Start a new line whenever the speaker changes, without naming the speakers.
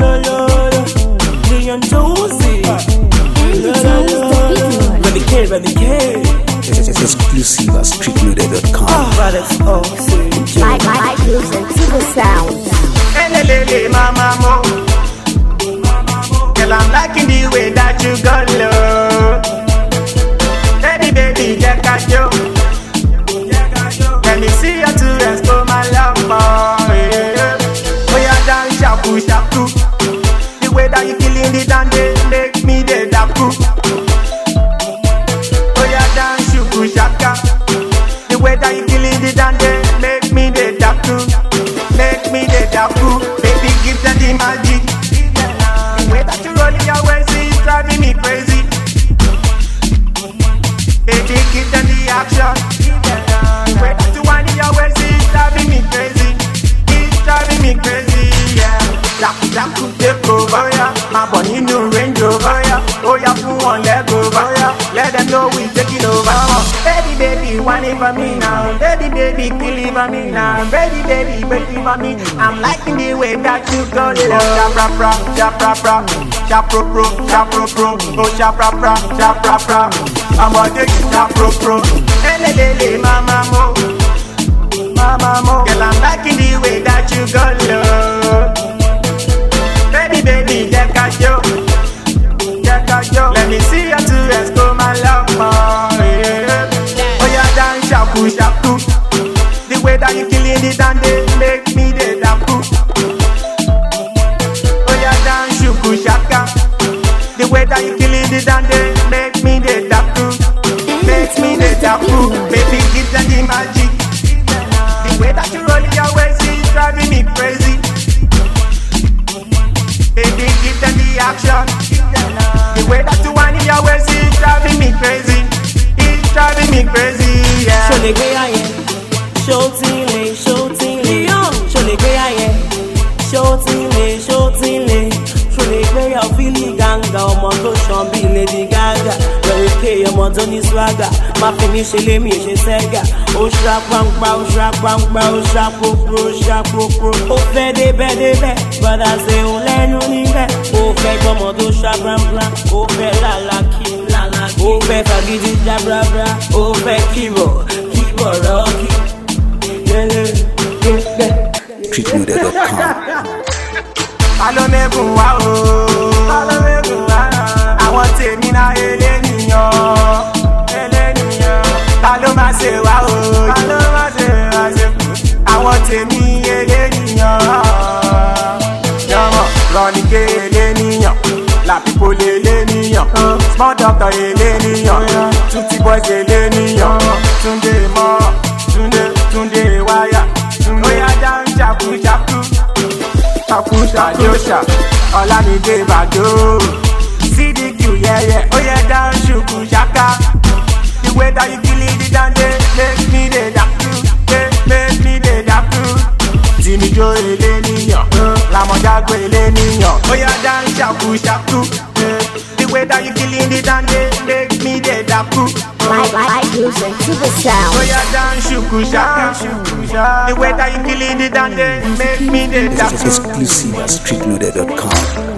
Leon Josie. Renegade.
Exclusive at streetloader.com.
My grooves and super sounds.
Elelele mama mo. Girl, I'm liking the way that you got low. Baby, check out you. Let me see your two hands for my love boy. Oh yeah, dance shaku shaku. The way that you killing the dance, they make me the daku. Oh yeah, dance shuku shaka. The way that you killing the dance, they make me the daku. Make me the daku. Baby, give them the magic. The way that you rolling your waist is driving me crazy. Baby, give them the action. The way that you want in your waist is driving me crazy. It's driving me crazy, yeah. Jack take over, yeah. My bunny new Range Rover, yeah. Oh yeah, put one leg over, yeah. Let them know we taking over. Baby, want it for me now. Baby, believe on me now. Baby, waiting for me. I'm liking the way that you go low. Chap-ra-pra, chap-pro-pro, chap-pro-pro. Oh, chap-ra-pra, chap-ra-pra. I'm a dick, chap-pro-pro. Elelele, mama mo. Girl, I'm liking the way that you go low. Baby, check out you. Let me see your two hands go, my love boy. Oh yeah, dance shaku shaku. The way that you killing it and they make me the daku. Oh yeah, dance shuku shaka. The way that you killing it and they make me the daku. Make me the daku. Baby, give them the magic. The way that you rolling your waist is driving me crazy. Baby, give them the action. The way that you want in your waist is driving me crazy. It's driving me crazy, yeah.
Show the way I am. Show team, Leon. Show the way I am. Show team, Show the way I feel the ganga. Ọmọ tó ṣan bí Lady Gaga. Lọ́wọ́ ké ọmọ tó ní swagger. Má fi mi ṣe lé mi ṣe sẹ́gà. Ó ṣá pàǹpà, ó ṣá pòpò. Ó fẹ́ débẹ̀, bọ́dà ṣe òun lẹ́nu níbẹ̀. Ó fẹ́ gbọ́mọ tó ṣá pàǹpà, ó fẹ́ làlákì. Ó fẹ́ fagídí jábrábrá, ó fẹ́ kíbọ̀ rọ́ọ̀kì.
Streetloader.com.
Alómẹ́gùn wá o. Àwọn tèmi náà eléníyàn. Ta ló máa ṣe wá o. Àwọn tèmi eléníyàn. Yọ̀mọ̀ rọ̀nìké eléníyàn. La people eléníyàn. Small doctor eléníyàn. Tutti boys eléníyàn. Túndé mọ́, Túndé wáyà. Oya down jaku. Yosha, Olamide Bado, CDQ, yeah. Oh yeah, down shuku shaka. The way that you killing the dance, make me the daku. Timijo eleniyan, Lamojago eleniyan. Oh yeah, down shaku. The way that you killing the dance, make me the daku.
My grooves and super sounds.
Oh yeah, down shuku shaka. The way that you killing the dance, make me the daku.
Exclusive at streetloader.com.